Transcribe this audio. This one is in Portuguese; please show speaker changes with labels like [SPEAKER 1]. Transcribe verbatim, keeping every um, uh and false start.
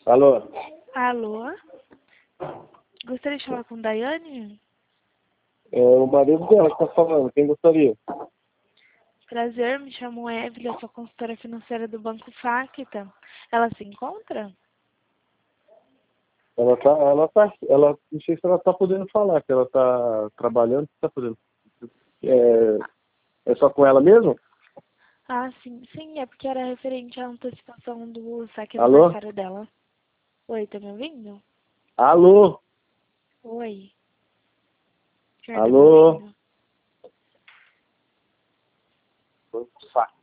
[SPEAKER 1] Alô?
[SPEAKER 2] Alô? Gostaria de falar com Daiane?
[SPEAKER 1] É o marido dela que tá falando. Quem gostaria?
[SPEAKER 2] Prazer, me chamo Evelyn, eu sou consultora financeira do Banco Facta. Ela se encontra?
[SPEAKER 1] Ela tá, ela tá, ela, não sei se ela tá podendo falar, que ela tá trabalhando, tá podendo. É, é só com ela mesmo?
[SPEAKER 2] Ah, sim, sim, é porque era referente à antecipação do saque
[SPEAKER 1] Alô?
[SPEAKER 2] aniversário dela. Oi, tá me ouvindo?
[SPEAKER 1] Alô?
[SPEAKER 2] Oi. O senhor tá me
[SPEAKER 1] Alô?
[SPEAKER 2] ouvindo?
[SPEAKER 1] Saco.